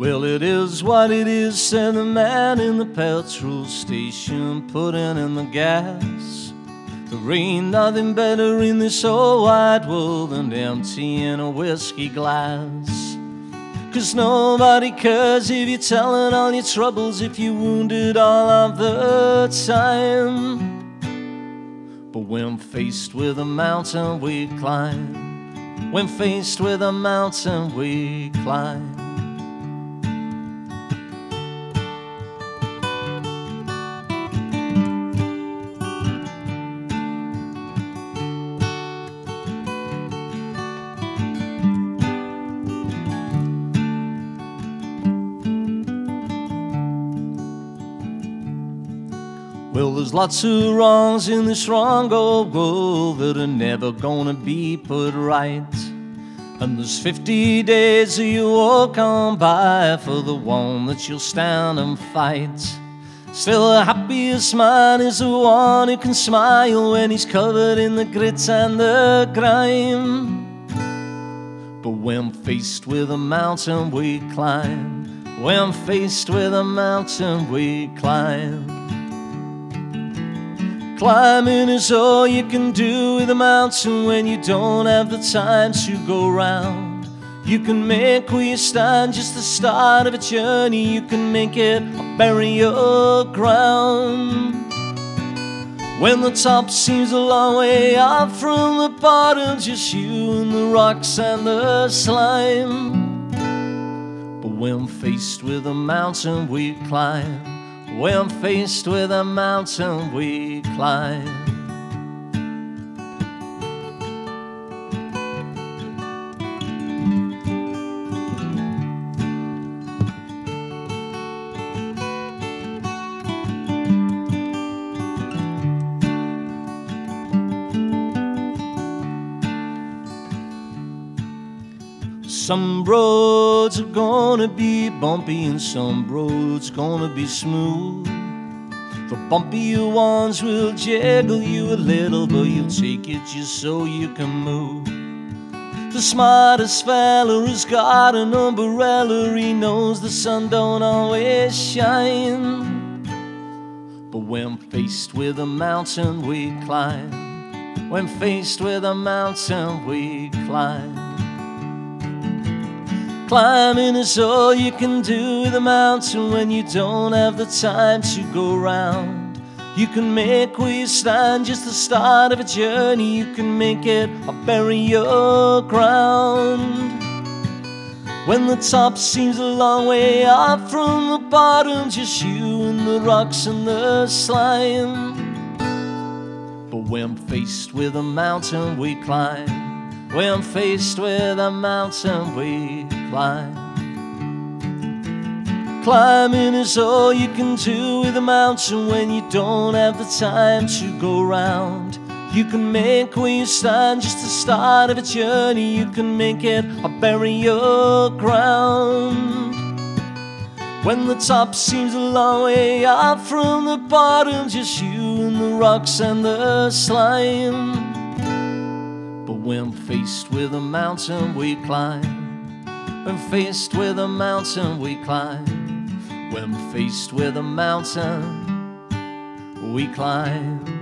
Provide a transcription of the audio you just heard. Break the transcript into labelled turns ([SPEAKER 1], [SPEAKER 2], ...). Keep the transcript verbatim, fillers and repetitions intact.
[SPEAKER 1] Well, it is what it is, said the man in the petrol station, putting in the gas. There ain't nothing better in this whole wide world than emptying a whiskey glass. 'Cause nobody cares if you're telling all your troubles, if you're wounded all of the time. But when faced with a mountain we climb, when faced with a mountain we climb. Well, there's lots of wrongs in this wrong old world that are never gonna be put right. And there's fifty days that you walk on by for the one that you'll stand and fight. Still the happiest man is the one who can smile when he's covered in the grit and the grime. But when faced with a mountain we climb, when faced with a mountain we climb. Climbing is all you can do with a mountain when you don't have the time to go round. You can make where you stand just the start of a journey. You can make it or bury your ground. When the top seems a long way up from the bottom, just you and the rocks and the slime. But when faced with a mountain we climb, when faced with a mountain we climb. Some roads are gonna be bumpy and some roads gonna be smooth. The bumpier ones will jiggle you a little, but you'll take it just so you can move. The smartest fella has got an umbrella. He knows the sun don't always shine. But when faced with a mountain we climb, when faced with a mountain we climb. Climbing is all you can do with a mountain when you don't have the time to go round. You can make where you stand just the start of a journey. You can make it or bury your ground. When the top seems a long way up from the bottom, just you and the rocks and the slime. But when faced with a mountain we climb, when faced with a mountain we climb. Climbing is all you can do with a mountain when you don't have the time to go round. You can make where you stand just the start of a journey. You can make it or bury your ground. When the top seems a long way up from the bottom, just you and the rocks and the slime. But when faced with a mountain we climb, when faced with a mountain we climb, when faced with a mountain we climb.